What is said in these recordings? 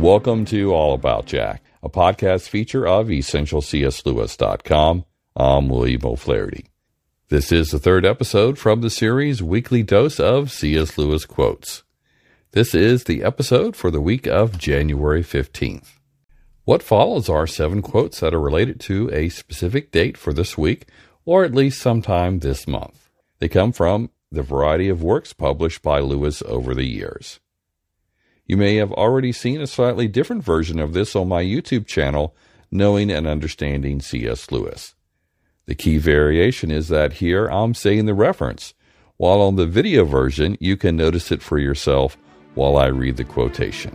Welcome to All About Jack, a podcast feature of EssentialCSLewis.com. I'm William O'Flaherty. This is the third episode from the series Weekly Dose of C.S. Lewis Quotes. This is the episode for the week of January 15th. What follows are 7 quotes that are related to a specific date for this week, or at least sometime this month. They come from the variety of works published by Lewis over the years. You may have already seen a slightly different version of this on my YouTube channel, Knowing and Understanding C.S. Lewis. The key variation is that here I'm saying the reference, while on the video version you can notice it for yourself while I read the quotation.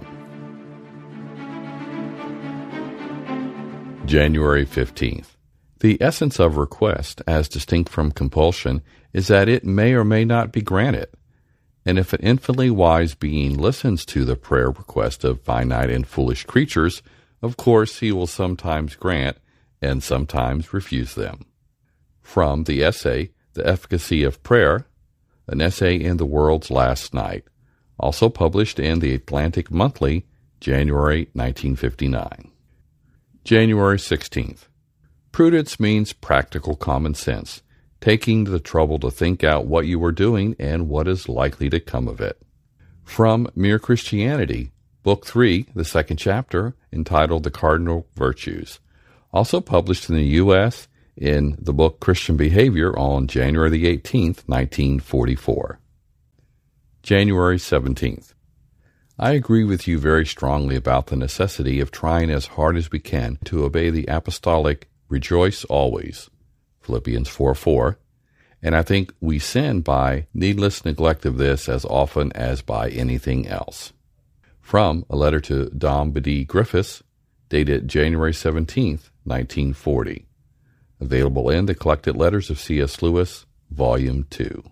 January 15th. The essence of request, as distinct from compulsion, is that it may or may not be granted. And if an infinitely wise being listens to the prayer request of finite and foolish creatures, of course he will sometimes grant and sometimes refuse them. From the essay, The Efficacy of Prayer, an essay in The World's Last Night, also published in the Atlantic Monthly, January 1959. January 16th. Prudence means practical common sense, taking the trouble to think out what you are doing and what is likely to come of it. From Mere Christianity, Book 3, the second chapter, entitled The Cardinal Virtues, also published in the U.S. in the book Christian Behavior on January the 18th, 1944. January 17th. I agree with you very strongly about the necessity of trying as hard as we can to obey the apostolic rejoice always, Philippians 4:4, and I think we sin by needless neglect of this as often as by anything else. From a letter to Dom B.D. Griffiths, dated January 17th, 1940. Available in the Collected Letters of C.S. Lewis, Volume 2.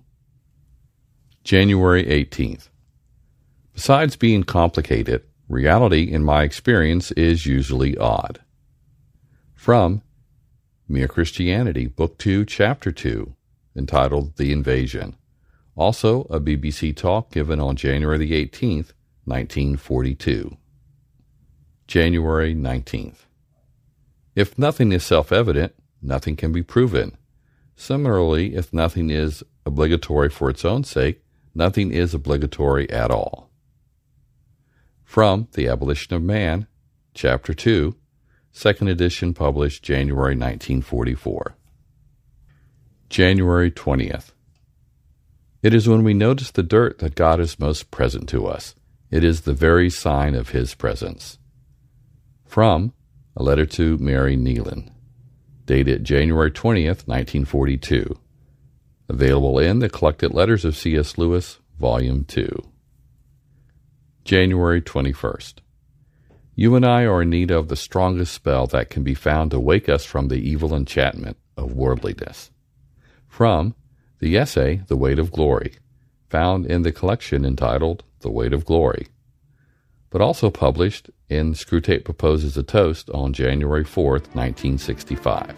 January 18th. Besides being complicated, reality, in my experience, is usually odd. From Mere Christianity, Book 2, Chapter 2, entitled The Invasion. Also a BBC talk given on January the 18th, 1942. January 19th. If nothing is self-evident, nothing can be proven. Similarly, if nothing is obligatory for its own sake, nothing is obligatory at all. From The Abolition of Man, Chapter 2, second edition, published January 1944. January 20th. It is when we notice the dirt that God is most present to us. It is the very sign of His presence. From a letter to Mary Nealon, dated January 20th, 1942. Available in the Collected Letters of C.S. Lewis, Volume 2. January 21st. You and I are in need of the strongest spell that can be found to wake us from the evil enchantment of worldliness. From the essay, The Weight of Glory, found in the collection entitled The Weight of Glory, but also published in Screwtape Proposes a Toast on January 4th, 1965.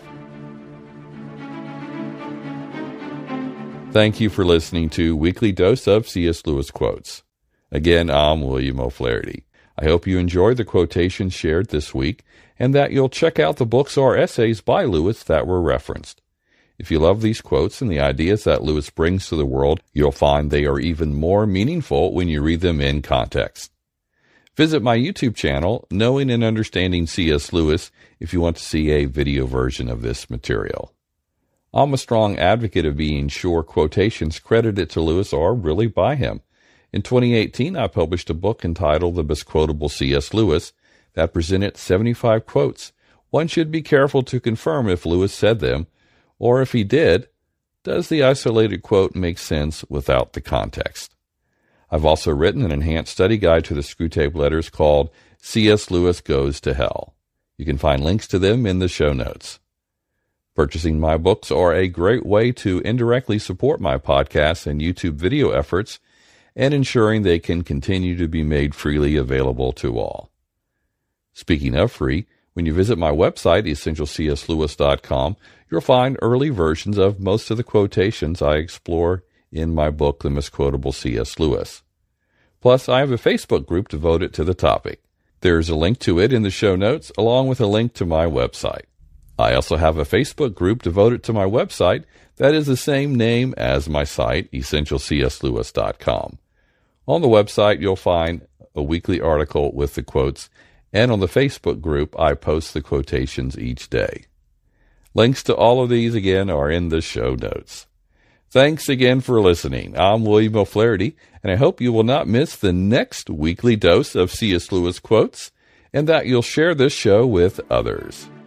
Thank you for listening to Weekly Dose of C.S. Lewis Quotes. Again, I'm William O'Flaherty. I hope you enjoyed the quotations shared this week and that you'll check out the books or essays by Lewis that were referenced. If you love these quotes and the ideas that Lewis brings to the world, you'll find they are even more meaningful when you read them in context. Visit my YouTube channel, Knowing and Understanding C.S. Lewis, if you want to see a video version of this material. I'm a strong advocate of being sure quotations credited to Lewis are really by him. In 2018, I published a book entitled The Misquotable C.S. Lewis that presented 75 quotes. One should be careful to confirm if Lewis said them, or if he did, does the isolated quote make sense without the context? I've also written an enhanced study guide to the Screwtape Letters called C.S. Lewis Goes to Hell. You can find links to them in the show notes. Purchasing my books are a great way to indirectly support my podcasts and YouTube video efforts, and ensuring they can continue to be made freely available to all. Speaking of free, when you visit my website, EssentialCSLewis.com, you'll find early versions of most of the quotations I explore in my book, The Misquotable C.S. Lewis. Plus, I have a Facebook group devoted to the topic. There's a link to it in the show notes, along with a link to my website. I also have a Facebook group devoted to my website that is the same name as my site, EssentialCSLewis.com. On the website, you'll find a weekly article with the quotes, and on the Facebook group, I post the quotations each day. Links to all of these, again, are in the show notes. Thanks again for listening. I'm William O'Flaherty, and I hope you will not miss the next weekly dose of C.S. Lewis quotes, and that you'll share this show with others.